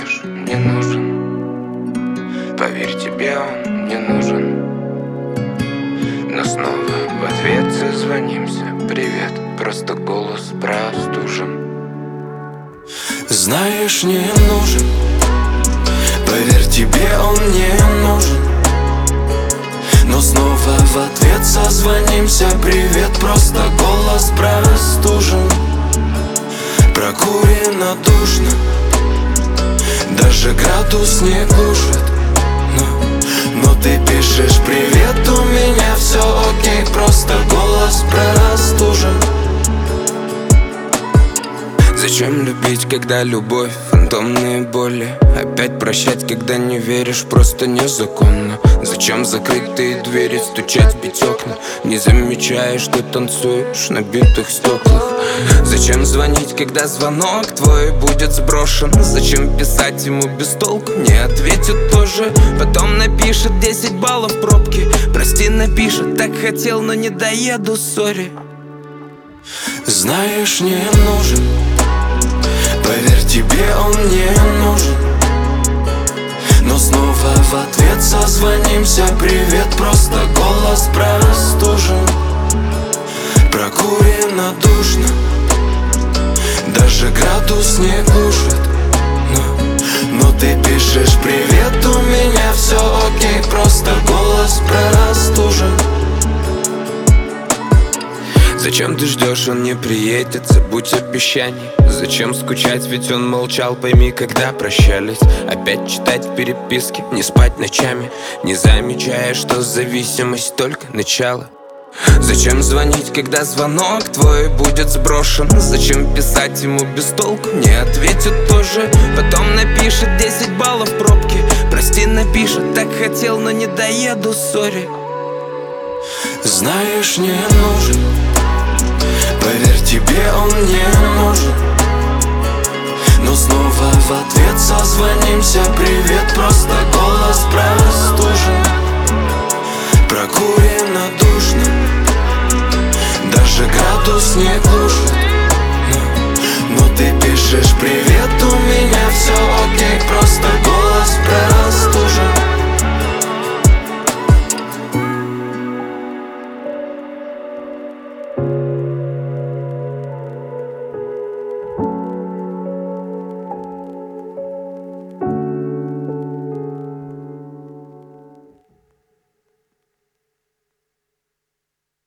знаешь, не нужен. Поверь, тебе он не нужен. Но снова в ответ созвонимся. Привет, просто голос простужен. Знаешь, не нужен. Поверь, тебе он не нужен. Но снова в ответ созвонимся. Привет, просто голос простужен. Прокурено душно, даже градус не глушит. Но ты пишешь: привет, у меня все окей, просто голос простужен. Зачем любить, когда любовь фантомные боли? Опять прощать, когда не веришь, просто незаконно. Зачем закрытые двери, стучать, бить окна, не замечая, что танцуешь на битых стеклах? Зачем звонить, когда звонок твой будет сброшен? Зачем писать ему без толку, не ответит тоже? Потом напишет 10 баллов в пробке. Прости, напишет, так хотел, но не доеду, сори. Знаешь, не нужен. Поверь, тебе он не нужен. Но снова в ответ созвонимся. Привет, просто голос простужен. Прокурено душно, даже градус не глушит. Но ты пишешь: привет, у меня все окей, просто голос простужен. Зачем ты ждешь, он не приедет, забудь обещаний. Зачем скучать, ведь он молчал, пойми, когда прощались. Опять читать переписки, не спать ночами, не замечая, что зависимость только начало. Зачем звонить, когда звонок твой будет сброшен? Зачем писать ему без толку, не ответит тоже? Потом напишет 10 баллов в пробке. Прости, напишет, так хотел, но не доеду, сори. Знаешь, не нужен. Поверь, тебе он не нужен. Но снова в ответ созвонимся. Привет, просто